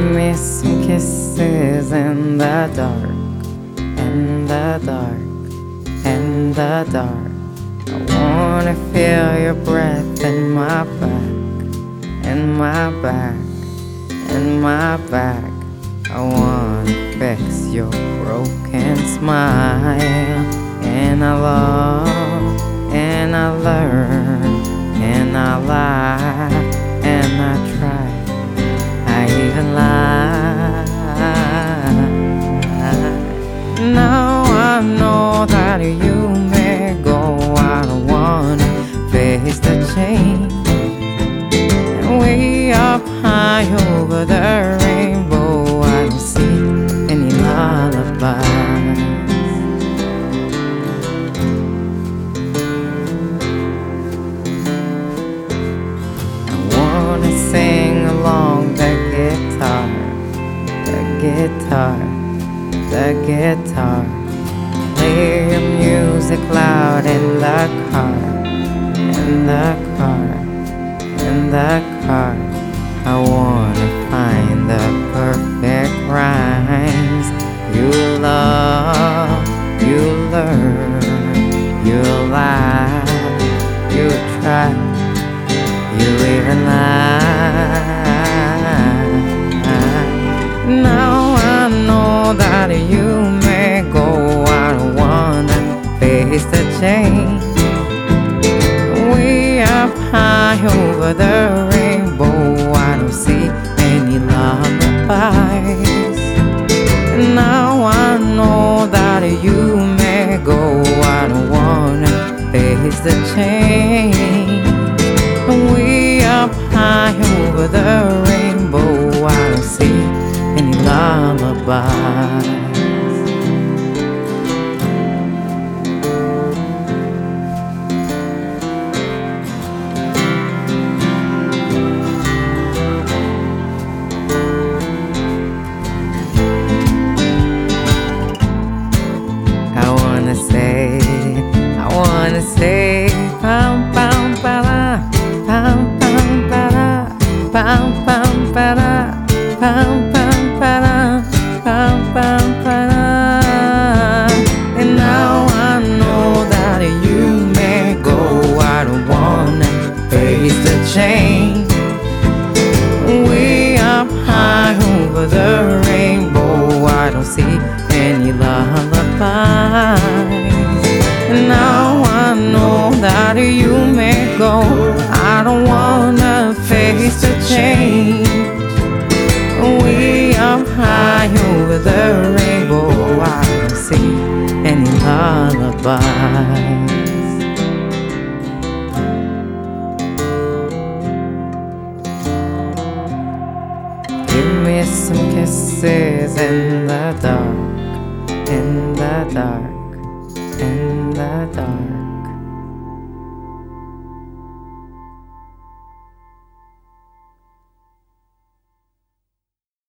me some kisses in the dark, in the dark, in the dark. I wanna feel your breath in my back, in my back, in my back. I wanna fix your broken smile. And I love, and I learn, and I laugh, and I try, I even lie. Now I know that you may go, I don't wanna face the change. And way up high over the rainbow, I don't see any lullabies. Sing along the guitar, the guitar, the guitar. Play your music loud in the car, in the car, in the car. I wanna find the perfect rhymes. You love, you learn, you laugh, you try, you even lie. Now I know that you may go, I don't wanna face the change. Way up high over the rainbow, I don't see any lullabies. Now I know that you may go, I don't wanna face the change. Way up high over the rainbow, I don't see any lullabies. I wanna say, pam pam para, pam pam para, pam pam para, pam pam para, pam pam para. And now I know that you may go, I don't wanna face the change. Way up high over the rainbow, I don't see any lullabies. And now I know that you may go, I don't wanna face the change. Way up high over the rainbow, I don't see any lullabies. Give me some kisses in the dark, in the dark, in the dark.